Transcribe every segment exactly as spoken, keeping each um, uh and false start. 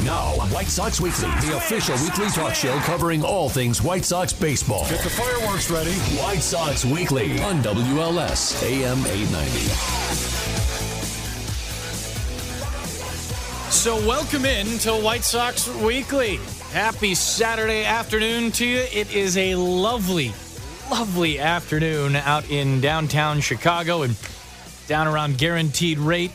Now, White Sox Weekly, the official weekly talk show covering all things White Sox baseball. Get the fireworks ready. White Sox Weekly on W L S A M eight ninety. So welcome in to White Sox Weekly. Happy Saturday afternoon to you. It is a lovely, lovely afternoon out in downtown Chicago and down around Guaranteed Rate.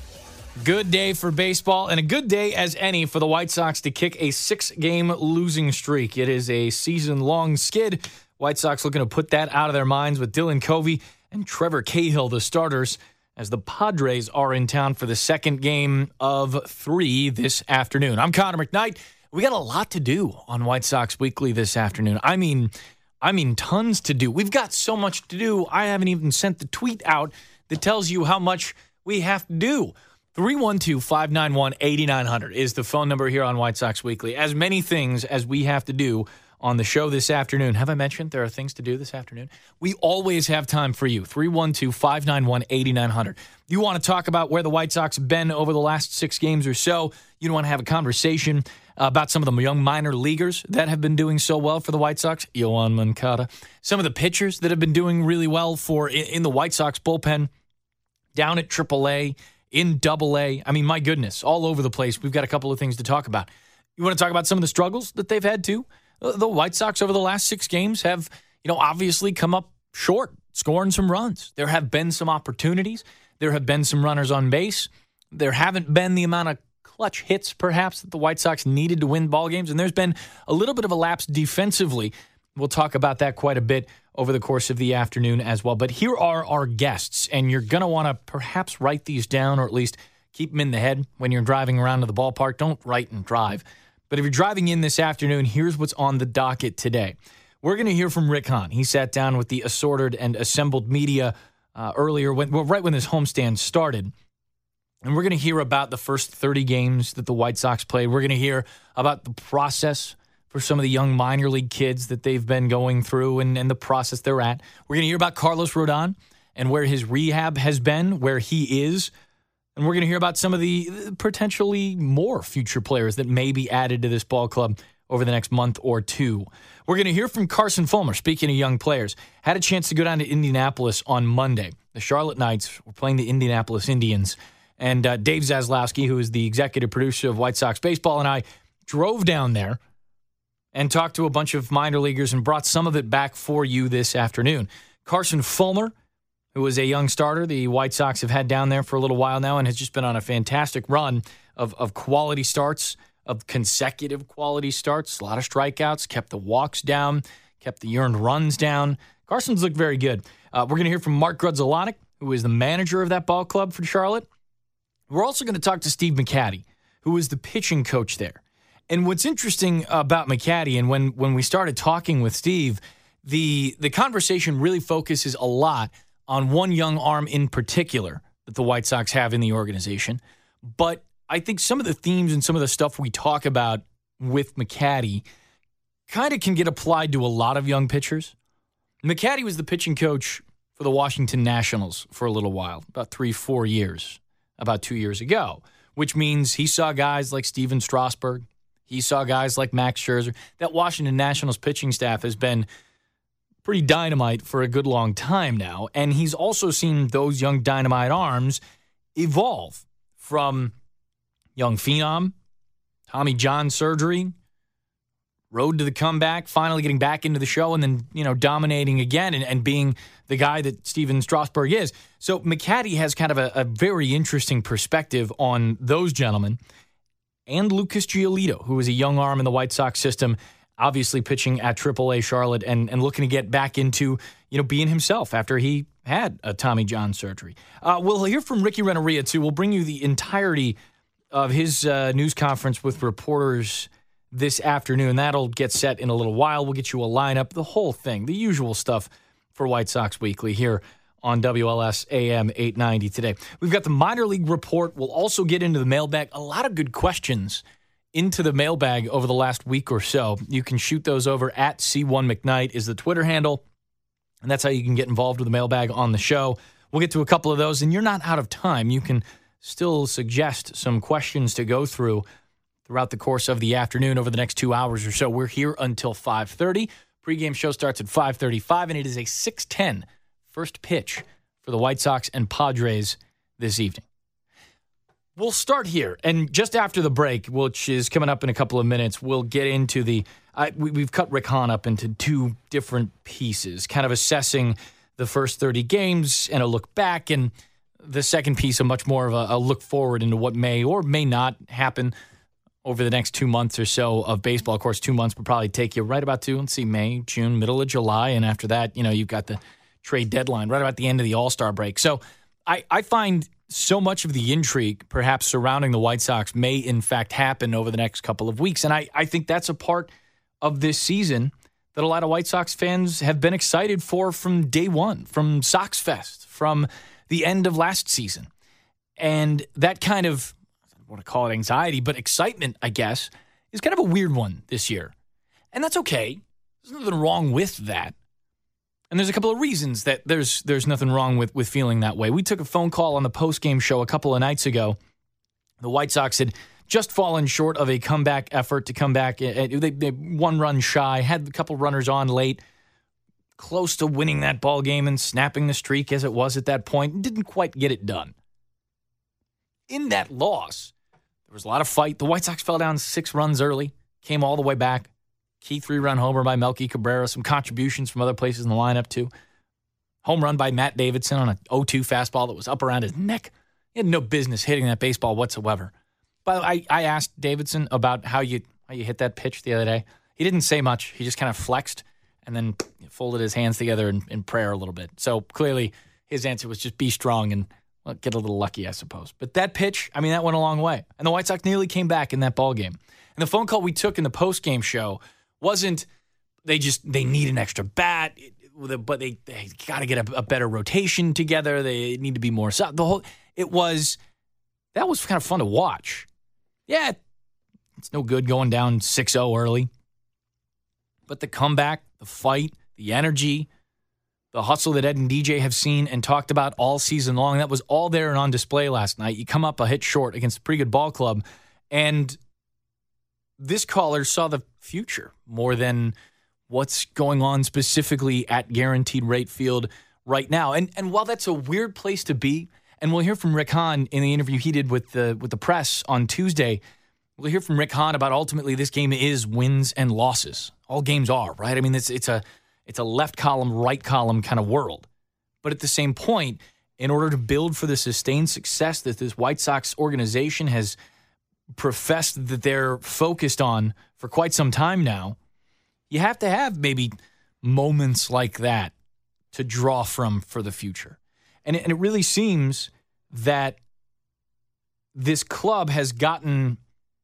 Good day for baseball and a good day as any for the White Sox to kick a six-game losing streak. It is a season-long skid. White Sox looking to put that out of their minds with Dylan Covey and Trevor Cahill, the starters, as the Padres are in town for the second game of three this afternoon. I'm Connor McKnight. We got a lot to do on White Sox Weekly this afternoon. I mean, I mean tons to do. We've got so much to do, I haven't even sent the tweet out that tells you how much we have to do. three one two, five nine one, eight nine zero zero is the phone number here on White Sox Weekly. As many things as we have to do on the show this afternoon. Have I mentioned there are things to do this afternoon? We always have time for you. three one two, five nine one, eight nine zero zero. You want to talk about where the White Sox have been over the last six games or so. You want to have a conversation about some of the young minor leaguers that have been doing so well for the White Sox. Yoan Moncada. Some of the pitchers that have been doing really well for in the White Sox bullpen. Down at triple A. In double A. I mean, my goodness, all over the place. We've got a couple of things to talk about. You want to talk about some of the struggles that they've had too? The White Sox over the last six games have, you know, obviously come up short, scoring some runs. There have been some opportunities. There have been some runners on base. There haven't been the amount of clutch hits, perhaps, that the White Sox needed to win ball games. And there's been a little bit of a lapse defensively. We'll talk about that quite a bit over the course of the afternoon as well. But here are our guests, and you're going to want to perhaps write these down or at least keep them in the head when you're driving around to the ballpark. Don't write and drive. But if you're driving in this afternoon, here's what's on the docket today. We're going to hear from Rick Hahn. He sat down with the assorted and assembled media uh, earlier, when, well, right when this homestand started. And we're going to hear about the first thirty games that the White Sox played. We're going to hear about the process for some of the young minor league kids that they've been going through and, and the process they're at. We're going to hear about Carlos Rodon and where his rehab has been, where he is. And we're going to hear about some of the potentially more future players that may be added to this ball club over the next month or two. We're going to hear from Carson Fulmer, speaking of young players. Had a chance to go down to Indianapolis on Monday. The Charlotte Knights were playing the Indianapolis Indians. And uh, Dave Zaslowski, who is the executive producer of White Sox Baseball, and I drove down there and talked to a bunch of minor leaguers and brought some of it back for you this afternoon. Carson Fulmer, who is a young starter the White Sox have had down there for a little while now and has just been on a fantastic run of, of quality starts, of consecutive quality starts, a lot of strikeouts, kept the walks down, kept the earned runs down. Carson's looked very good. Uh, we're going to hear from Mark Grudzielanek, who is the manager of that ball club for Charlotte. We're also going to talk to Steve McCatty, who is the pitching coach there. And what's interesting about McCatty, and when, when we started talking with Steve, the the conversation really focuses a lot on one young arm in particular that the White Sox have in the organization. But I think some of the themes and some of the stuff we talk about with McCatty kind of can get applied to a lot of young pitchers. McCatty was the pitching coach for the Washington Nationals for a little while, about three, four years, about two years ago, which means he saw guys like Steven Strasburg. He saw guys like Max Scherzer. That Washington Nationals pitching staff has been pretty dynamite for a good long time now. And he's also seen those young dynamite arms evolve from young phenom, Tommy John surgery, road to the comeback, finally getting back into the show, and then, you know, dominating again and, and being the guy that Steven Strasburg is. So McCatty has kind of a, a very interesting perspective on those gentlemen. And Lucas Giolito, who is a young arm in the White Sox system, obviously pitching at triple A Charlotte and, and looking to get back into, you know, being himself after he had a Tommy John surgery. Uh, we'll hear from Ricky Renteria, too. We'll bring you the entirety of his uh, news conference with reporters this afternoon. That'll get set in a little while. We'll get you a lineup, the whole thing, the usual stuff for White Sox Weekly here on W L S A M eight ninety today. We've got the minor league report. We'll also get into the mailbag. A lot of good questions into the mailbag over the last week or so. You can shoot those over at C one McKnight is the Twitter handle, and that's how you can get involved with the mailbag on the show. We'll get to a couple of those, and you're not out of time. You can still suggest some questions to go through throughout the course of the afternoon over the next two hours or so. We're here until five thirty. Pregame show starts at five thirty-five, and it is a six ten first pitch for the White Sox and Padres this evening. We'll start here, and just after the break, which is coming up in a couple of minutes, we'll get into the uh, – we, we've cut Rick Hahn up into two different pieces, kind of assessing the first thirty games and a look back, and the second piece, a much more of a, a look forward into what may or may not happen over the next two months or so of baseball. Of course, two months would probably take you right about to, let's see, May, June, middle of July, and after that, you know, you've got the trade deadline right about the end of the All-Star break. So I, I find so much of the intrigue perhaps surrounding the White Sox may in fact happen over the next couple of weeks. And I, I think that's a part of this season that a lot of White Sox fans have been excited for from day one, from Sox Fest, from the end of last season. And that kind of, I don't want to call it anxiety, but excitement, I guess, is kind of a weird one this year. And that's okay. There's nothing wrong with that. And there's a couple of reasons that there's there's nothing wrong with, with feeling that way. We took a phone call on the postgame show a couple of nights ago. The White Sox had just fallen short of a comeback effort to come back. They, they one run shy, had a couple runners on late, close to winning that ball game and snapping the streak as it was at that point. Didn't quite get it done. In that loss, there was a lot of fight. The White Sox fell down six runs early, came all the way back. Key three-run homer by Melky Cabrera. Some contributions from other places in the lineup, too. Home run by Matt Davidson on an oh two fastball that was up around his neck. He had no business hitting that baseball whatsoever. But I, I asked Davidson about how you how you hit that pitch the other day. He didn't say much. He just kind of flexed and then folded his hands together in, in prayer a little bit. So clearly his answer was just be strong and well, get a little lucky, I suppose. But that pitch, I mean, that went a long way. And the White Sox nearly came back in that ball game. And the phone call we took in the postgame show wasn't they just they need an extra bat, but they, they got to get a, a better rotation together. They need to be more solid. The whole it was that was kind of fun to watch. Yeah, it's no good going down six oh early, but the comeback, the fight, the energy, the hustle that Ed and D J have seen and talked about all season long, that was all there and on display last night. You come up a hit short against a pretty good ball club, and this caller saw the future more than what's going on specifically at Guaranteed Rate Field right now. And and while that's a weird place to be, and we'll hear from Rick Hahn in the interview he did with the with the press on Tuesday, we'll hear from Rick Hahn about ultimately this game is wins and losses. All games are, right? I mean, it's it's a it's a left column, right column kind of world. But at the same point, in order to build for the sustained success that this White Sox organization has professed that they're focused on for quite some time now, you have to have maybe moments like that to draw from for the future. And it, and it really seems that this club has gotten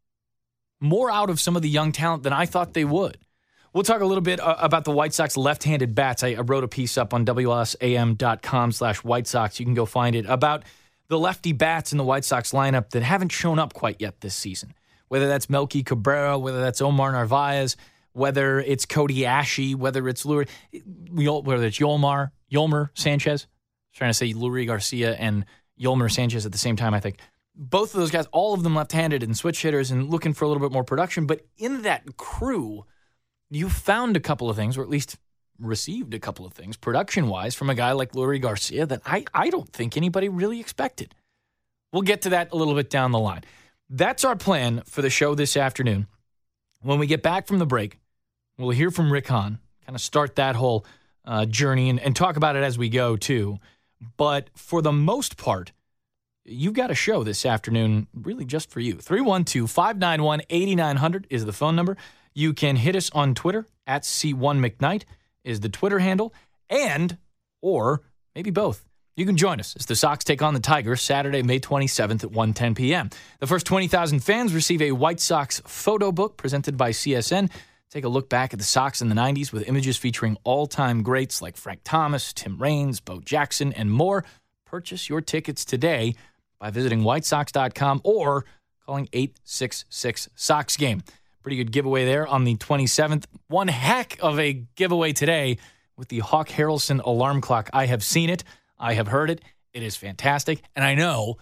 more out of some of the young talent than I thought they would. We'll talk a little bit uh, about the White Sox left-handed bats. I, I wrote a piece up on W L S A M dot com slash White Sox. You can go find it about the lefty bats in the White Sox lineup that haven't shown up quite yet this season. Whether that's Melky Cabrera, whether that's Omar Narvaez, whether it's Cody Ashe, whether it's Lurie, whether it's Yolmar, Yolmer Sanchez. I was trying to say Lurie Garcia and Yolmer Sanchez at the same time, I think. Both of those guys, all of them left-handed and switch hitters and looking for a little bit more production. But in that crew, you found a couple of things, or at least received a couple of things production-wise from a guy like Lurie Garcia that I, I don't think anybody really expected. We'll get to that a little bit down the line. That's our plan for the show this afternoon. When we get back from the break, we'll hear from Rick Hahn, kind of start that whole uh, journey and, and talk about it as we go, too. But for the most part, you've got a show this afternoon really just for you. three one two, five nine one, eight nine zero zero is the phone number. You can hit us on Twitter, at C one McKnight is the Twitter handle, and, or maybe both. You can join us as the Sox take on the Tigers Saturday, May twenty-seventh at one ten p.m. The first twenty thousand fans receive a White Sox photo book presented by C S N. Take a look back at the Sox in the nineties with images featuring all-time greats like Frank Thomas, Tim Raines, Bo Jackson, and more. Purchase your tickets today by visiting white sox dot com or calling eight six six, Sox game. Pretty good giveaway there on the twenty-seventh. One heck of a giveaway today with the Hawk Harrelson alarm clock. I have seen it. I have heard it. It is fantastic. And I know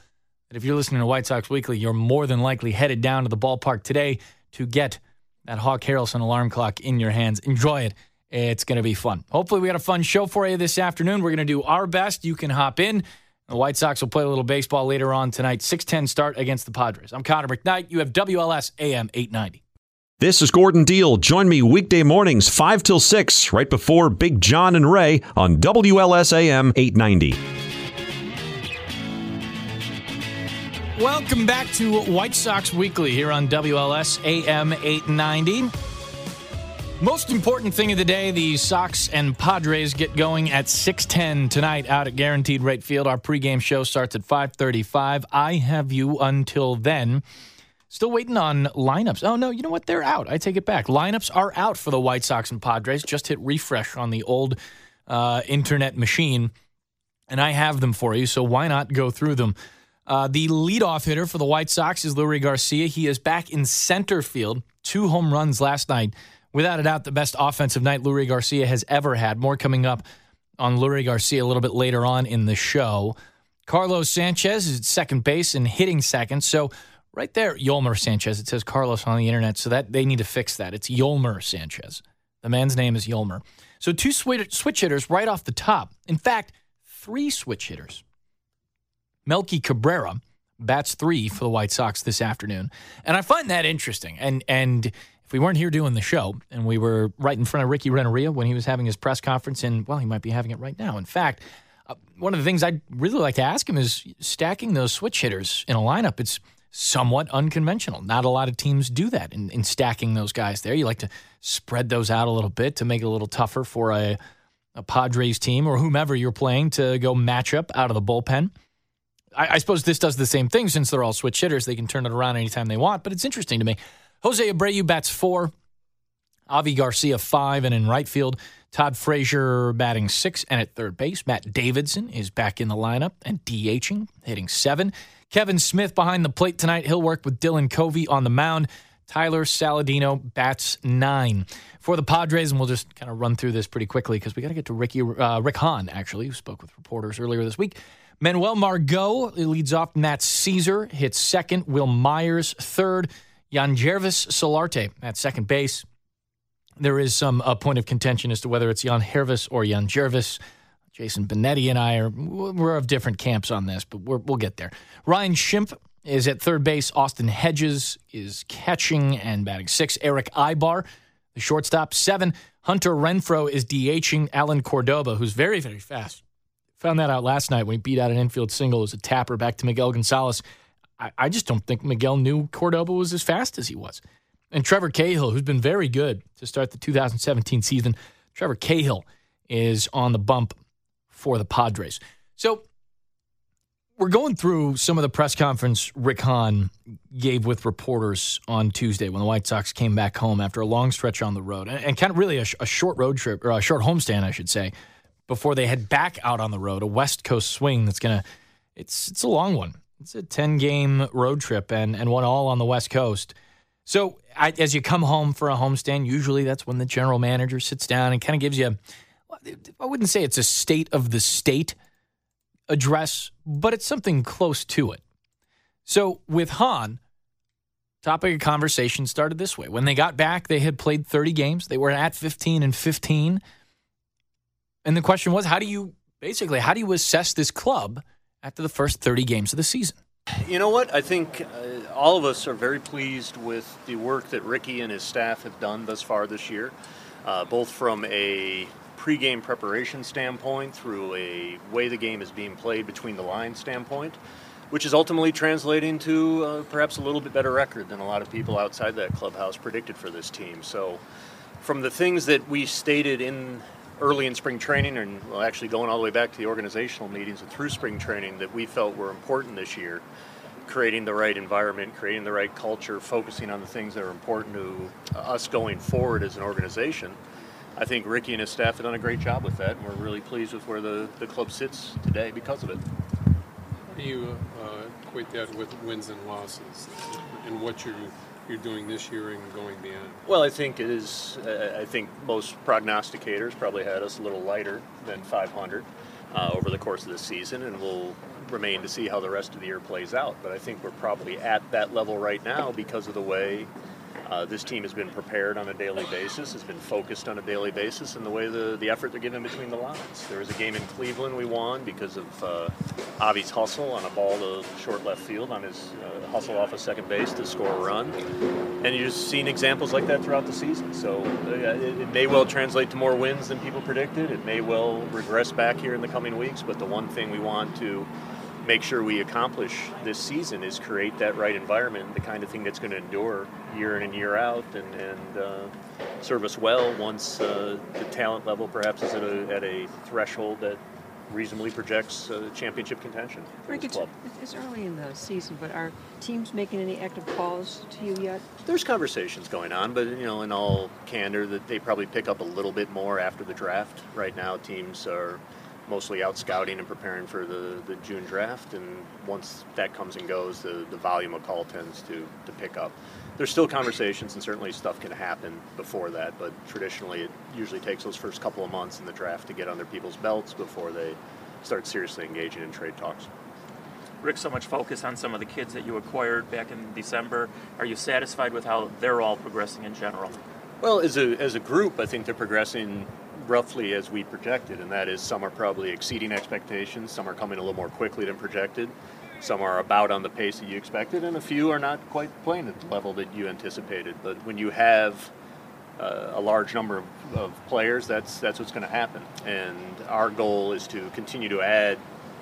that if you're listening to White Sox Weekly, you're more than likely headed down to the ballpark today to get that Hawk Harrelson alarm clock in your hands. Enjoy it. It's going to be fun. Hopefully we got a fun show for you this afternoon. We're going to do our best. You can hop in. The White Sox will play a little baseball later on tonight. six ten start against the Padres. I'm Connor McKnight. You have W L S A M eight ninety. This is Gordon Deal. Join me weekday mornings five till six, right before Big John and Ray on W L S A M eight ninety. Welcome back to White Sox Weekly here on W L S A M eight ninety. Most important thing of the day, the Sox and Padres get going at six ten tonight out at Guaranteed Rate Field. Our pregame show starts at five thirty-five. I have you until then. Still waiting on lineups. Oh, no, you know what? They're out. I take it back. Lineups are out for the White Sox and Padres. Just hit refresh on the old uh, internet machine, and I have them for you, so why not go through them? Uh, the leadoff hitter for the White Sox is Leury Garcia. He is back in center field. Two home runs last night. Without a doubt, the best offensive night Leury Garcia has ever had. More coming up on Leury Garcia a little bit later on in the show. Carlos Sanchez is at second base and hitting second. So right there, Yolmer Sanchez. It says Carlos on the internet, so that they need to fix that. It's Yolmer Sanchez. The man's name is Yolmer. So two switch hitters right off the top. In fact, three switch hitters. Melky Cabrera bats three for the White Sox this afternoon. And I find that interesting. And and if we weren't here doing the show and we were right in front of Ricky Renteria when he was having his press conference, and, well, he might be having it right now. In fact, uh, one of the things I'd really like to ask him is stacking those switch hitters in a lineup. It's somewhat unconventional. Not a lot of teams do that in, in stacking those guys there. You like to spread those out a little bit to make it a little tougher for a, a Padres team or whomever you're playing to go match up out of the bullpen. I, I suppose this does the same thing since they're all switch hitters. They can turn it around anytime they want, but it's interesting to me. Jose Abreu bats four, Avi Garcia five, and in right field, Todd Frazier batting six, and at third base, Matt Davidson is back in the lineup and DHing, hitting seven. Kevin Smith behind the plate tonight. He'll work with Dylan Covey on the mound. Tyler Saladino bats nine. For the Padres, and we'll just kind of run through this pretty quickly because we got to get to Ricky, uh, Rick Hahn, actually, who spoke with reporters earlier this week. Manuel Margot leads off. Matt Caesar hits second. Will Myers third. Yangervis Solarte at second base. There is some uh, point of contention as to whether it's Yangervis or Yangervis. Jason Benetti and I are we're of different camps on this, but we're, we'll get there. Ryan Schimpf is at third base. Austin Hedges is catching and batting six. Eric Ibar, the shortstop, seven. Hunter Renfroe is DHing. Alan Cordoba, who's very, very fast. Found that out last night when he beat out an infield single as a tapper back to Miguel Gonzalez. I, I just don't think Miguel knew Cordoba was as fast as he was. And Trevor Cahill, who's been very good to start the two thousand seventeen season. Trevor Cahill is on the bump for the Padres. So we're going through some of the press conference Rick Hahn gave with reporters on Tuesday when the White Sox came back home after a long stretch on the road. And, and kind of really a, a short road trip, or a short homestand, I should say, before they head back out on the road, a West Coast swing that's going to, it's it's a long one. It's a ten-game road trip and, and one all on the West Coast. So I, as you come home for a homestand, usually that's when the general manager sits down and kind of gives you, I wouldn't say it's a state of the state address, but it's something close to it. So with Hahn, topic of conversation started this way. When they got back, they had played thirty games. They were at fifteen and fifteen. And the question was, how do you, basically, how do you assess this club after the first thirty games of the season? You know what? I think uh, all of us are very pleased with the work that Ricky and his staff have done thus far this year, uh, both from a pregame preparation standpoint through a way the game is being played between the lines standpoint, which is ultimately translating to uh, perhaps a little bit better record than a lot of people outside that clubhouse predicted for this team. So from the things that we stated in early in spring training, and well, actually going all the way back to the organizational meetings and through spring training that we felt were important this year, creating the right environment, creating the right culture, focusing on the things that are important to us going forward as an organization. I think Ricky and his staff have done a great job with that, and we're really pleased with where the, the club sits today because of it. How do you uh, equate that with wins and losses and what you're you're doing this year and going beyond? Well, I think it is. Uh, I think most prognosticators probably had us a little lighter than five hundred. uh, over the course of this season, and we'll remain to see how the rest of the year plays out. But I think we're probably at that level right now because of the way uh, this team has been prepared on a daily basis, has been focused on a daily basis, and the way the, the effort they're giving between the lines. There was a game in Cleveland we won because of uh, Avi's hustle on a ball to short left field on his uh, hustle off of second base to score a run. And you've just seen examples like that throughout the season. So uh, it, it may well translate to more wins than people predicted. It may well regress back here in the coming weeks. But the one thing we want to make sure we accomplish this season is create that right environment, the kind of thing that's going to endure year in and year out and, and uh, serve us well once uh, the talent level perhaps is at a, at a threshold that reasonably projects uh, championship contention for Rick, this it's, club. it's early in the season, but are teams making any active calls to you yet? There's conversations going on, but you know, in all candor, that they probably pick up a little bit more after the draft. Right now, teams are mostly out scouting and preparing for the, the June draft, and once that comes and goes, the, the volume of call tends to, to pick up. There's still conversations, and certainly stuff can happen before that, but traditionally it usually takes those first couple of months in the draft to get under people's belts before they start seriously engaging in trade talks. Rick, so much focus on some of the kids that you acquired back in December. Are you satisfied with how they're all progressing in general? Well, as a, as a group, I think they're progressing roughly as we projected, and that is some are probably exceeding expectations, some are coming a little more quickly than projected, some are about on the pace that you expected, and a few are not quite playing at the level that you anticipated. But when you have uh, a large number of, of players, that's that's what's going to happen. And our goal is to continue to add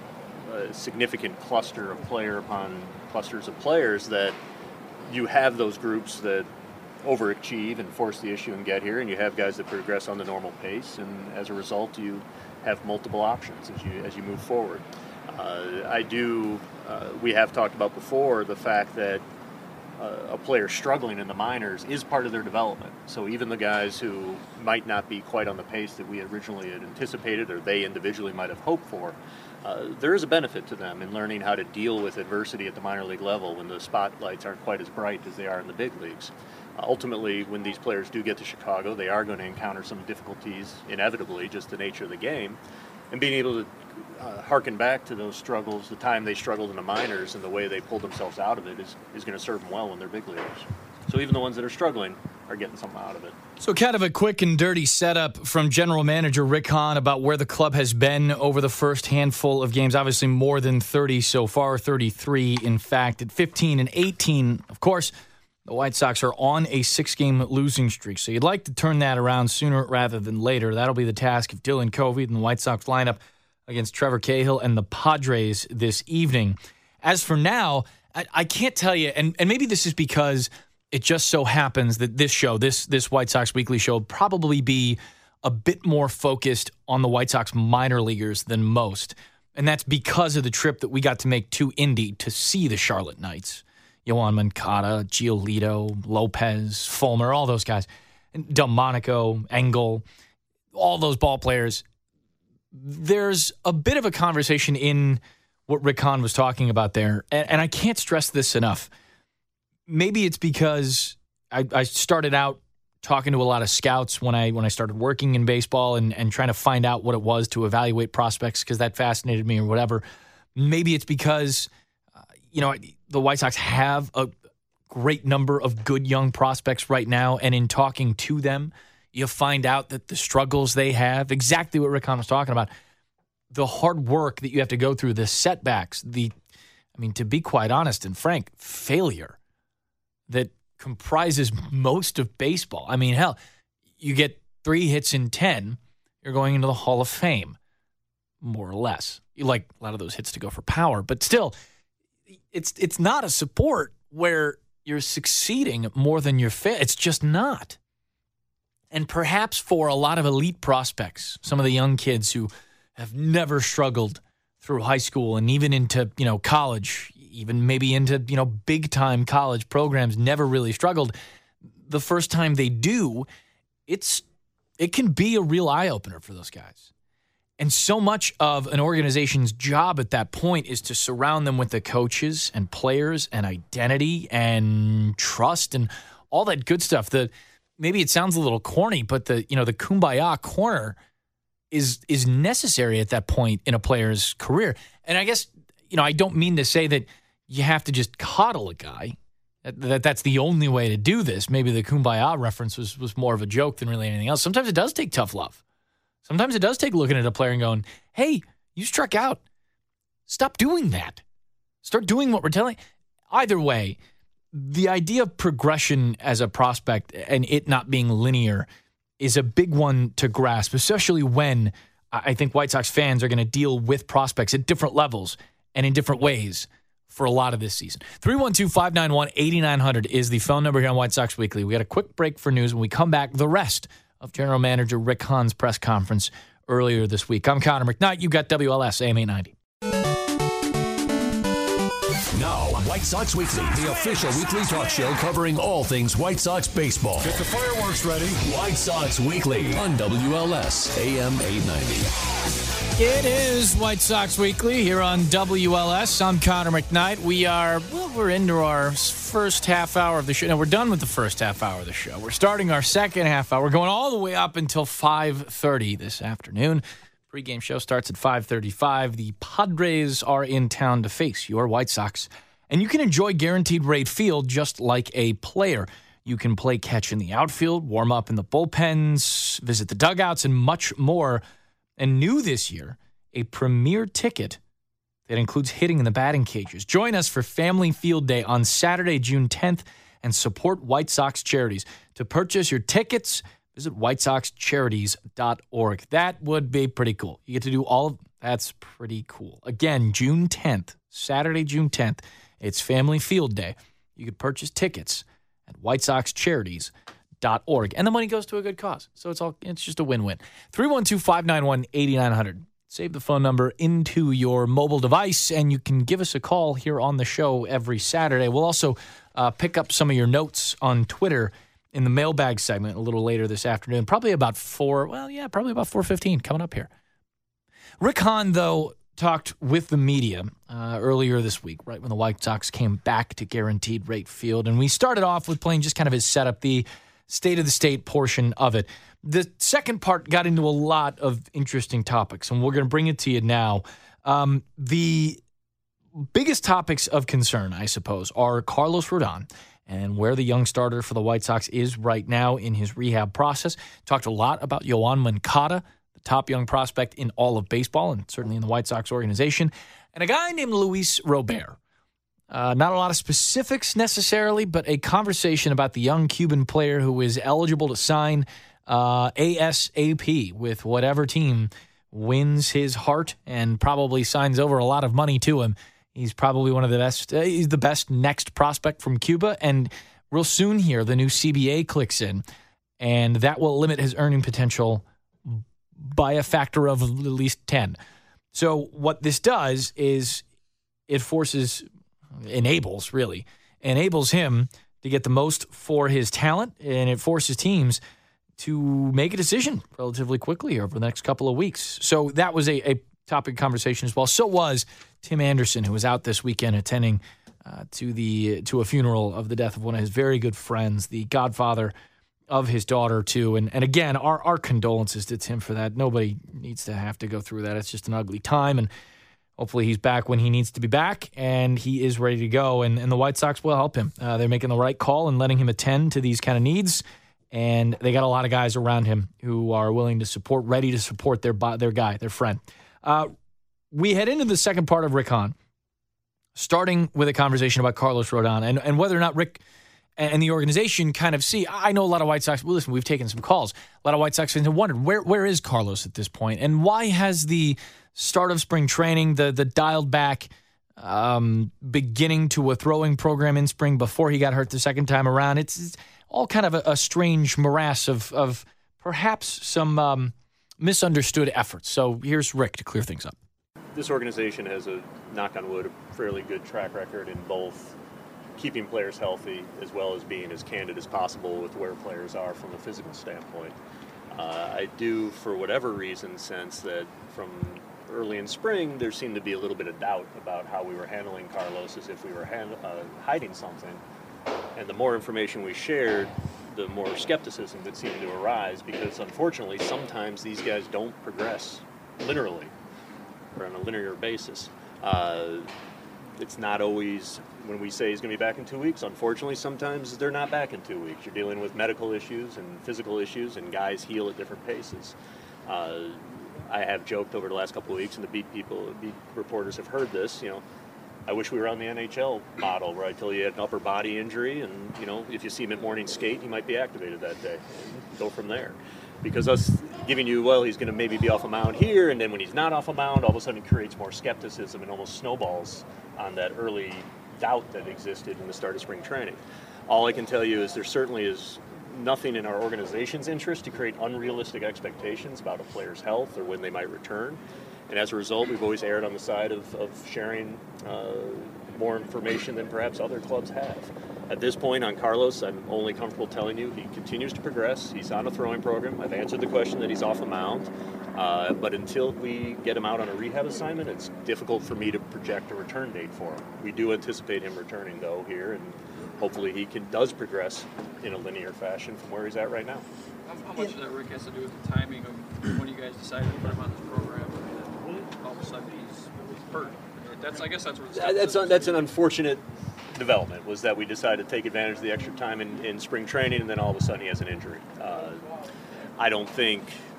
a significant cluster of player upon clusters of players, that you have those groups that overachieve and force the issue and get here, and you have guys that progress on the normal pace, and as a result you have multiple options as you as you move forward. Uh, I do, uh, we have talked about before the fact that uh, a player struggling in the minors is part of their development. So even the guys who might not be quite on the pace that we originally had anticipated or they individually might have hoped for, uh, there is a benefit to them in learning how to deal with adversity at the minor league level when the spotlights aren't quite as bright as they are in the big leagues. Ultimately, when these players do get to Chicago, they are going to encounter some difficulties, inevitably, just the nature of the game. And being able to uh, harken back to those struggles, the time they struggled in the minors and the way they pulled themselves out of it is, is going to serve them well when they're big leaguers. So even the ones that are struggling are getting something out of it. So kind of a quick and dirty setup from general manager Rick Hahn about where the club has been over the first handful of games. Obviously more than thirty so far, thirty-three in fact. At fifteen and eighteen, of course, the White Sox are on a six-game losing streak, so you'd like to turn that around sooner rather than later. That'll be the task of Dylan Covey and the White Sox lineup against Trevor Cahill and the Padres this evening. As for now, I, I can't tell you, and, and maybe this is because it just so happens that this show, this this White Sox Weekly show, will probably be a bit more focused on the White Sox minor leaguers than most, and that's because of the trip that we got to make to Indy to see the Charlotte Knights. Yoan Moncada, Giolito, Lopez, Fulmer, all those guys. Delmonico, Engel, all those ball players. There's a bit of a conversation in what Rick Hahn was talking about there, and, and I can't stress this enough. Maybe it's because I, I started out talking to a lot of scouts when I when I started working in baseball and, and trying to find out what it was to evaluate prospects because that fascinated me or whatever. Maybe it's because you know, the White Sox have a great number of good young prospects right now, and in talking to them, you find out that the struggles they have, exactly what Rick Hahn was talking about, the hard work that you have to go through, the setbacks, the, I mean, to be quite honest and frank, failure that comprises most of baseball. I mean, hell, you get three hits in ten, you're going into the Hall of Fame, more or less. You like a lot of those hits to go for power, but still, It's it's not a sport where you're succeeding more than you're fa- It's just not. And perhaps for a lot of elite prospects, some of the young kids who have never struggled through high school and even into, you know, college, even maybe into, you know, big-time college programs, never really struggled. The first time they do, it's it can be a real eye-opener for those guys. And so much of an organization's job at that point is to surround them with the coaches and players and identity and trust and all that good stuff. The maybe it sounds a little corny, but the you know the kumbaya corner is is necessary at that point in a player's career. And I guess, you know, I don't mean to say that you have to just coddle a guy, that, that that's the only way to do this. Maybe the Kumbaya reference was, was more of a joke than really anything else. Sometimes it does take tough love. Sometimes it does take looking at a player and going, hey, you struck out. Stop doing that. Start doing what we're telling. Either way, the idea of progression as a prospect and it not being linear is a big one to grasp, especially when I think White Sox fans are going to deal with prospects at different levels and in different ways for a lot of this season. three one two, five nine one, eight nine zero zero is the phone number here on White Sox Weekly. We got a quick break for news. When we come back, the rest of General Manager Rick Hahn's press conference earlier this week. I'm Connor McKnight. You got W L S A M eight ninety. Now, White Sox Weekly, the official weekly talk show covering all things White Sox baseball. Get the fireworks ready. White Sox Weekly on W L S A M eight ninety. It is White Sox Weekly here on W L S. I'm Connor McKnight. We are, well, we're into our first half hour of the show. No, we're done with the first half hour of the show. We're starting our second half hour. We're going all the way up until five thirty this afternoon. Pre-game show starts at five thirty-five. The Padres are in town to face your White Sox. And you can enjoy Guaranteed Rate Field just like a player. You can play catch in the outfield, warm up in the bullpens, visit the dugouts, and much more. And new this year, a premier ticket that includes hitting in the batting cages. Join us for Family Field Day on Saturday, June tenth, and support White Sox charities. To purchase your tickets, visit white sox charities dot org. That would be pretty cool. You get to do all of that's pretty cool. Again, June tenth, Saturday, June tenth, it's Family Field Day. You could purchase tickets at white sox charities dot org. And the money goes to a good cause. So it's all it's just a win-win. three one two, five nine one, eight nine zero zero. Save the phone number into your mobile device, and you can give us a call here on the show every Saturday. We'll also uh, pick up some of your notes on Twitter in the mailbag segment a little later this afternoon. Probably about four, well, yeah, probably about four fifteen coming up here. Rick Hahn, though, talked with the media uh, earlier this week, right when the White Sox came back to Guaranteed Rate Field. And we started off with playing just kind of his setup, the state of the state portion of it. The second part got into a lot of interesting topics, and we're going to bring it to you now. Um, the biggest topics of concern, I suppose, are Carlos Rodon and where the young starter for the White Sox is right now in his rehab process. Talked a lot about Yoan Moncada, the top young prospect in all of baseball and certainly in the White Sox organization, and a guy named Luis Robert. Uh, not a lot of specifics necessarily, but a conversation about the young Cuban player who is eligible to sign uh, ASAP with whatever team wins his heart and probably signs over a lot of money to him. He's probably one of the best. Uh, he's the best next prospect from Cuba. And real soon here, the new C B A clicks in, and that will limit his earning potential by a factor of at least ten. So what this does is it forces, enables, really, enables him to get the most for his talent, and it forces teams to make a decision relatively quickly over the next couple of weeks. So that was a, a topic of conversation as well. So was Tim Anderson, who was out this weekend attending uh, to the to a funeral of the death of one of his very good friends, the godfather of his daughter, too. And and again, our, our condolences to Tim for that. Nobody needs to have to go through that. It's just an ugly time, and hopefully he's back when he needs to be back, and he is ready to go, and, and the White Sox will help him. Uh, they're making the right call and letting him attend to these kind of needs, and they got a lot of guys around him who are willing to support, ready to support their their guy, their friend. Uh, we head into the second part of Rick Hahn, starting with a conversation about Carlos Rodon and, and whether or not Rick and the organization kind of see. I know a lot of White Sox, well, listen, we've taken some calls. A lot of White Sox fans have wondered, where where is Carlos at this point? And why has the start of spring training, the the dialed back um, beginning to a throwing program in spring before he got hurt the second time around, it's, it's all kind of a, a strange morass of, of perhaps some um, misunderstood efforts. So here's Rick to clear things up. This organization has a, knock on wood, a fairly good track record in both keeping players healthy as well as being as candid as possible with where players are from a physical standpoint. Uh, I do, for whatever reason, sense that from early in spring, there seemed to be a little bit of doubt about how we were handling Carlos, as if we were hand, uh, hiding something. And the more information we shared, the more skepticism that seemed to arise, because unfortunately sometimes these guys don't progress linearly or on a linear basis. Uh, it's not always, when we say he's going to be back in two weeks, unfortunately sometimes they're not back in two weeks. You're dealing with medical issues and physical issues, and guys heal at different paces. Uh, I have joked over the last couple of weeks, and the beat people, beat reporters have heard this, you know, I wish we were on the N H L model where I tell you you had an upper body injury, and you know if you see him at morning skate, he might be activated that day. And go from there, because us giving you, well, he's going to maybe be off a mound here, and then when he's not off a mound, all of a sudden it creates more skepticism and almost snowballs on that early doubt that existed in the start of spring training. All I can tell you is there certainly is nothing in our organization's interest to create unrealistic expectations about a player's health or when they might return. And as a result, we've always erred on the side of, of sharing uh, more information than perhaps other clubs have. At this point on Carlos, I'm only comfortable telling you he continues to progress. He's on a throwing program. I've answered the question that he's off a mound. Uh, but until we get him out on a rehab assignment, it's difficult for me to project a return date for him. We do anticipate him returning, though, here, and hopefully he can does progress in a linear fashion from where he's at right now. How, how much of that, Rick, has to do with the timing of when you guys decided to put him on this program? All of a sudden he's hurt. That's, I guess that's what it's that's, un, that's an unfortunate development, was that we decided to take advantage of the extra time in, in spring training, and then all of a sudden he has an injury. Uh, I don't think,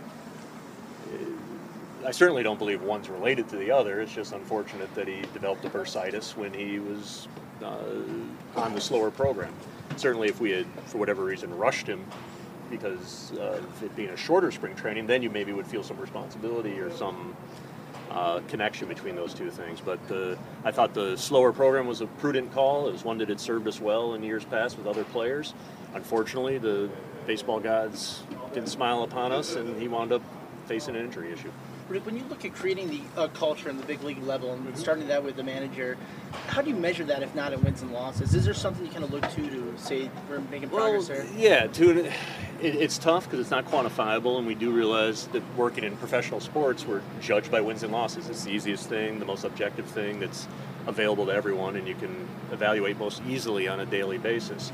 I certainly don't believe one's related to the other. It's just unfortunate that he developed a bursitis when he was uh, on the slower program. Certainly if we had, for whatever reason, rushed him because of it being a shorter spring training, then you maybe would feel some responsibility or some Uh, connection between those two things. But uh, I thought the slower program was a prudent call. It was one that had served us well in years past with other players. Unfortunately, the baseball gods didn't smile upon us, and he wound up facing an injury issue. Rick, when you look at creating the uh, culture in the big league level and mm-hmm. starting that with the manager, how do you measure that if not in wins and losses? Is there something you kind of look to to say we're making progress well, there? Yeah, to it, it's tough because it's not quantifiable, and we do realize that working in professional sports, we're judged by wins and losses. It's the easiest thing, the most objective thing that's available to everyone, and you can evaluate most easily on a daily basis.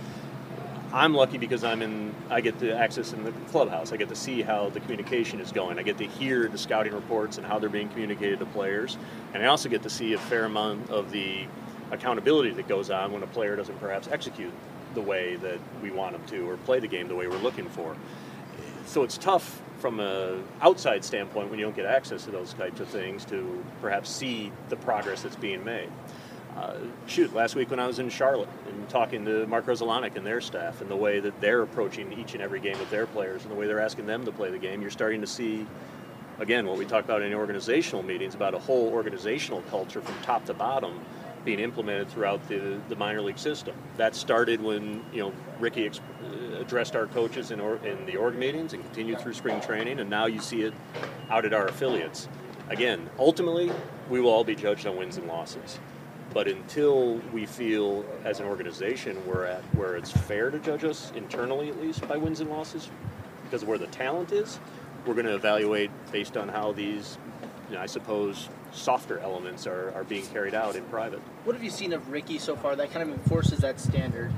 I'm lucky because I'm in. I get the access in the clubhouse. I get to see how the communication is going. I get to hear the scouting reports and how they're being communicated to players, and I also get to see a fair amount of the accountability that goes on when a player doesn't perhaps execute the way that we want them to, or play the game the way we're looking for. So it's tough from an outside standpoint when you don't get access to those types of things to perhaps see the progress that's being made. Uh, shoot, last week when I was in Charlotte and talking to Mark Rosalonic and their staff and the way that they're approaching each and every game with their players and the way they're asking them to play the game, you're starting to see, again, what we talk about in organizational meetings, about a whole organizational culture from top to bottom being implemented throughout the, the minor league system. That started when, you know, Ricky ex- addressed our coaches in, or, in the org meetings and continued through spring training, and now you see it out at our affiliates. Again, ultimately, we will all be judged on wins and losses. But until we feel, as an organization, we're at where it's fair to judge us, internally at least, by wins and losses, because of where the talent is, we're going to evaluate based on how these, you know, I suppose, softer elements are, are being carried out in private. What have you seen of Ricky so far that kind of enforces that standard?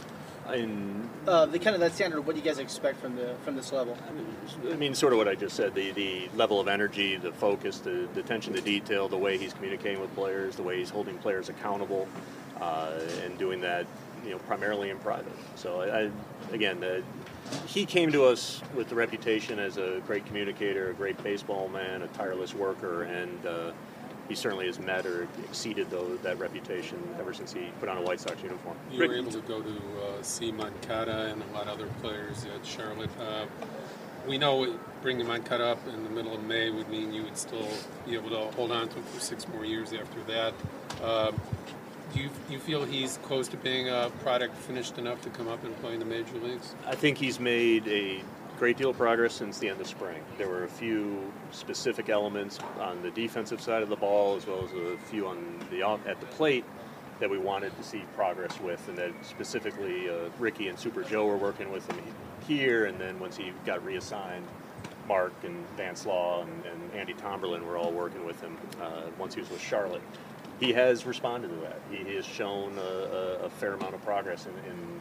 In, uh, the kind of that standard, what do you guys expect from the from this level? I mean, sort of what I just said, the, the level of energy, the focus, the, the attention to detail, the way he's communicating with players, the way he's holding players accountable, uh, and doing that, you know, primarily in private. So, I, I again, uh, he came to us with the reputation as a great communicator, a great baseball man, a tireless worker, and uh, he certainly has met or exceeded those, that reputation ever since he put on a White Sox uniform. You were able to go to uh, see Moncada and a lot of other players at Charlotte. Uh, we know bringing Moncada up in the middle of May would mean you would still be able to hold on to him for six more years after that. Uh, do you, you feel he's close to being a product finished enough to come up and play in the major leagues? I think he's made a great deal of progress since the end of spring. There were a few specific elements on the defensive side of the ball, as well as a few on the at the plate, that we wanted to see progress with, and that specifically uh, Ricky and Super Joe were working with him here, and then once he got reassigned, Mark and Vance Law and, and Andy Tomberlin were all working with him uh, once he was with Charlotte. He has responded to that. He has shown a, a, a fair amount of progress in, in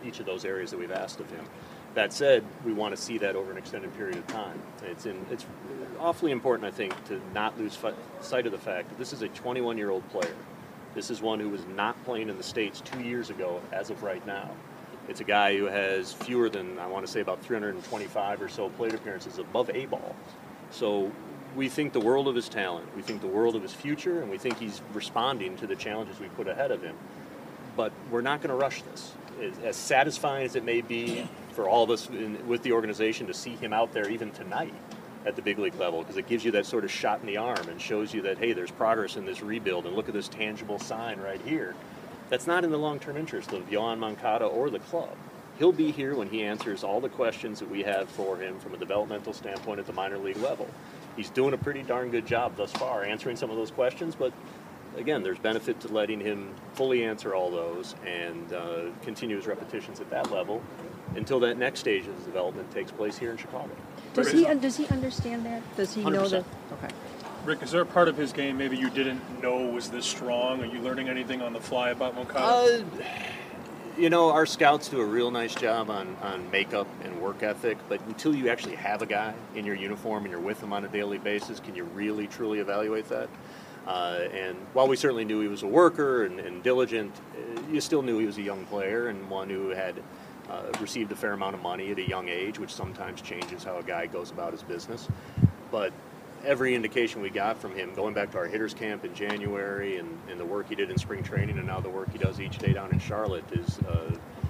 each of those areas that we've asked of him. That said, we want to see that over an extended period of time. It's in, it's awfully important, I think, to not lose fi- sight of the fact that this is a twenty-one-year-old player. This is one who was not playing in the States two years ago as of right now. It's a guy who has fewer than, I want to say, about three hundred twenty-five or so plate appearances above A ball. So we think the world of his talent, we think the world of his future, and we think he's responding to the challenges we put ahead of him. But we're not going to rush this. As, as satisfying as it may be for all of us in, with the organization to see him out there even tonight at the big league level, because it gives you that sort of shot in the arm and shows you that, hey, there's progress in this rebuild, and look at this tangible sign right here. That's not in the long-term interest of Yoan Moncada or the club. He'll be here when he answers all the questions that we have for him from a developmental standpoint at the minor league level. He's doing a pretty darn good job thus far answering some of those questions, but again, there's benefit to letting him fully answer all those and uh, continue his repetitions at that level until that next stage of his development takes place here in Chicago. Does he does he understand that? Does he know that? Okay. Rick, is there a part of his game maybe you didn't know was this strong? Are you learning anything on the fly about Moncada? Uh, you know, our scouts do a real nice job on, on makeup and work ethic, but until you actually have a guy in your uniform and you're with him on a daily basis, can you really, truly evaluate that? Uh, and while we certainly knew he was a worker and, and diligent, uh, you still knew he was a young player and one who had uh, received a fair amount of money at a young age, which sometimes changes how a guy goes about his business. But every indication we got from him, going back to our hitters camp in January and, and the work he did in spring training and now the work he does each day down in Charlotte, is uh,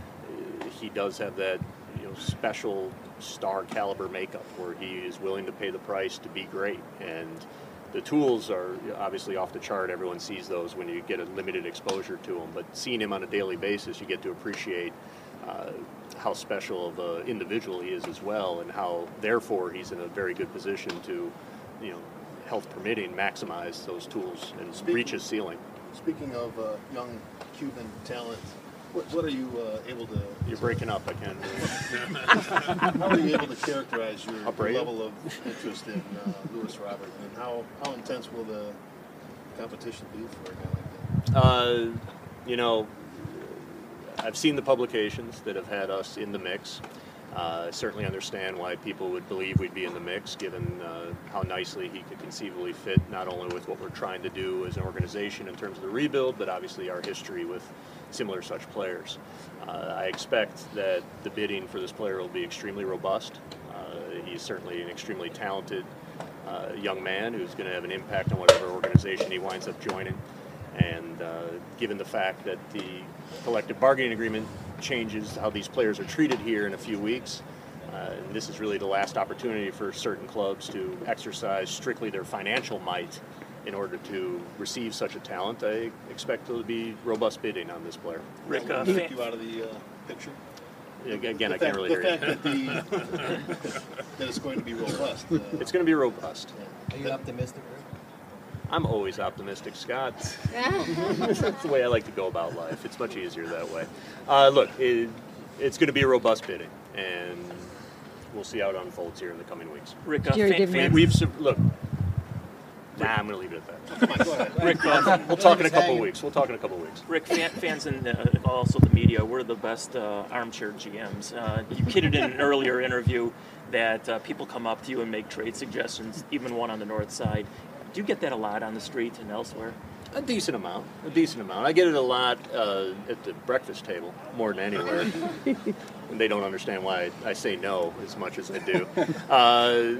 he does have that, you know, special star caliber makeup where he is willing to pay the price to be great. And the tools are obviously off the chart. Everyone sees those when you get a limited exposure to them. But seeing him on a daily basis, you get to appreciate uh, how special of an individual he is as well, and how, therefore, he's in a very good position to, you know, health permitting, maximize those tools and speaking, reach his ceiling. Speaking of uh, young Cuban talent, what, what are you uh, able to... You're breaking up, I can't. How are you able to characterize your, your Uprated? level of interest in uh, Luis Robert, and how, how intense will the competition be for a guy like that? Uh, you know, I've seen the publications that have had us in the mix. Uh, I certainly understand why people would believe we'd be in the mix, given uh, how nicely he could conceivably fit not only with what we're trying to do as an organization in terms of the rebuild, but obviously our history with similar such players. Uh, I expect that the bidding for this player will be extremely robust. Uh, he's certainly an extremely talented uh, young man who's going to have an impact on whatever organization he winds up joining. And uh, given the fact that the collective bargaining agreement changes how these players are treated here in a few weeks, uh, and this is really the last opportunity for certain clubs to exercise strictly their financial might in order to receive such a talent, I expect there to be robust bidding on this player. Rick, uh, take you out of the uh, picture? Again, the I fact, can't really the hear fact you. that, the, that it's going to be robust. Uh, It's going to be robust. Are you optimistic, Rick? I'm always optimistic, Scott. That's the way I like to go about life. It's much easier that way. Uh, look, it, it's going to be a robust bidding, and we'll see how it unfolds here in the coming weeks. Rick, uh, fan, fan, we've look. Nah, I'm going to leave it at that. Come on, go ahead. Rick, uh, we'll talk in a couple of weeks. We'll talk in a couple of weeks. Rick, fan, fans and uh, also the media, we're the best uh, armchair G Ms. Uh, you kidded in an earlier interview that uh, people come up to you and make trade suggestions, even one on the north side. Do you get that a lot on the street and elsewhere? A decent amount. A decent amount. I get it a lot uh, at the breakfast table, more than anywhere. And they don't understand why I, I say no as much as I do. Uh,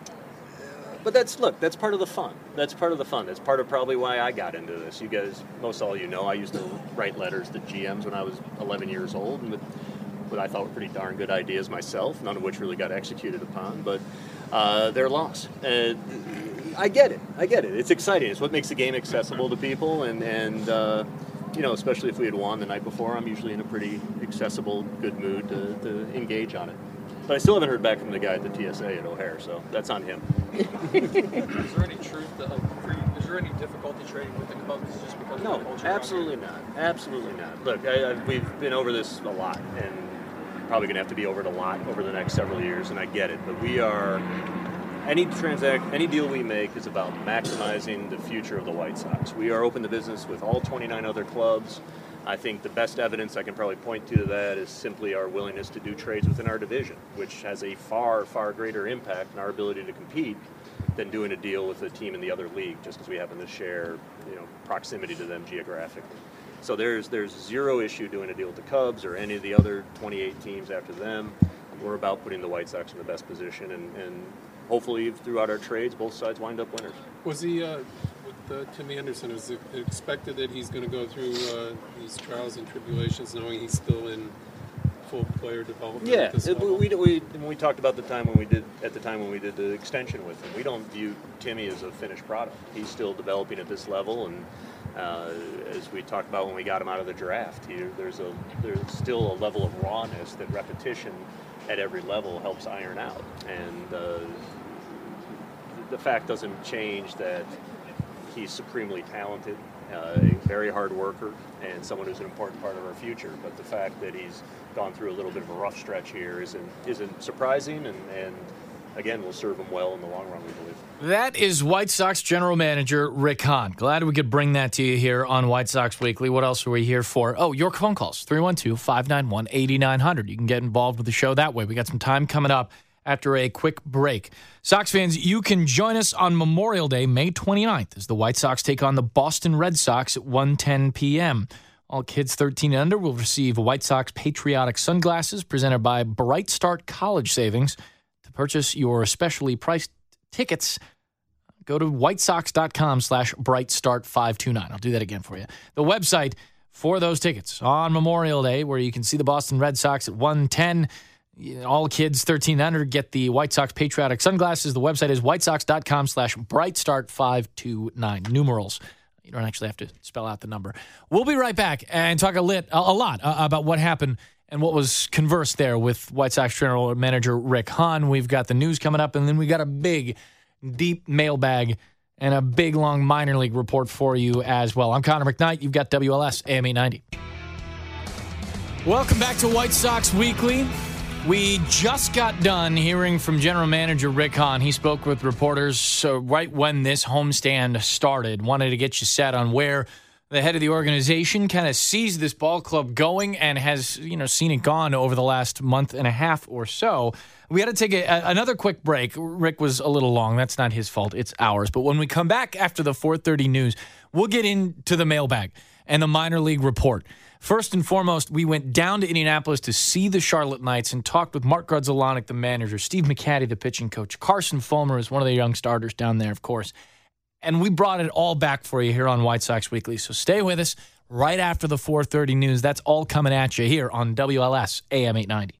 but that's, look, that's part of the fun. That's part of the fun. That's part of probably why I got into this. You guys, most all you know, I used to write letters to G Ms when I was eleven years old, and with what I thought were pretty darn good ideas myself, none of which really got executed upon, but uh, they're lost. Uh, I get it. I get it. It's exciting. It's what makes the game accessible to people, and, and uh, you know, especially if we had won the night before, I'm usually in a pretty accessible, good mood to, to engage on it. But I still haven't heard back from the guy at the T S A at O'Hare, so that's on him. Is there any truth that, like, for you, is there any difficulty trading with the Cubs just because No, of the culture? absolutely not. Absolutely not. Look, I, I, we've been over this a lot, and probably going to have to be over it a lot over the next several years, and I get it. But we are, any transact, any deal we make is about maximizing the future of the White Sox. We are open to business with all twenty-nine other clubs. I think the best evidence I can probably point to that is simply our willingness to do trades within our division, which has a far, far greater impact on our ability to compete than doing a deal with a team in the other league, just because we happen to share, you know, proximity to them geographically. So there's there's zero issue doing a deal with the Cubs or any of the other twenty-eight teams after them. We're about putting the White Sox in the best position, and, and hopefully throughout our trades, both sides wind up winners. Was he, uh, with uh, Timmy Anderson, was it expected that he's going to go through uh, these trials and tribulations, knowing he's still in full player development? Yeah, at this it, level? we, we when we talked about the time when we did at the time when we did the extension with him, we don't view Timmy as a finished product. He's still developing at this level, and uh, as we talked about when we got him out of the draft, he, there's a there's still a level of rawness that repetition at every level helps iron out, and uh, the fact doesn't change that he's supremely talented, uh, a very hard worker, and someone who's an important part of our future. But the fact that he's gone through a little bit of a rough stretch here isn't isn't surprising, and, and again, will serve him well in the long run, we believe. That is White Sox general manager Rick Hahn. Glad we could bring that to you here on White Sox Weekly. What else are we here for? Oh, your phone calls, three one two, five nine one, eight nine zero zero. You can get involved with the show that way. We got some time coming up after a quick break. Sox fans, you can join us on Memorial Day, May twenty-ninth, as the White Sox take on the Boston Red Sox at one ten p.m. All kids thirteen and under will receive White Sox patriotic sunglasses presented by Bright Start College Savings. To purchase your specially priced tickets, go to whitesox.com slash brightstart529. I'll do that again for you. The website for those tickets on Memorial Day, where you can see the Boston Red Sox at one ten. All kids thirteen and under get the White Sox patriotic sunglasses. The website is whitesox.com slash brightstart529. Numerals. You don't actually have to spell out the number. We'll be right back and talk a, lit, a, a lot uh, about what happened and what was conversed there with White Sox general manager Rick Hahn. We've got the news coming up, and then we got a big, deep mailbag and a big, long minor league report for you as well. I'm Connor McKnight. You've got W L S A M eight ninety. Welcome back to White Sox Weekly. We just got done hearing from general manager Rick Hahn. He spoke with reporters so right when this homestand started. Wanted to get you set on where the head of the organization kind of sees this ball club going and has, you know, seen it gone over the last month and a half or so. We had to take a, a, another quick break. Rick was a little long. That's not his fault. It's ours. But when we come back after the four thirty news, we'll get into the mailbag and the minor league report. First and foremost, we went down to Indianapolis to see the Charlotte Knights and talked with Mark Grudzielanek, the manager, Steve McCatty, the pitching coach, Carson Fulmer is one of the young starters down there, of course. And we brought it all back for you here on White Sox Weekly. So stay with us right after the four thirty news. That's all coming at you here on W L S A M eight ninety.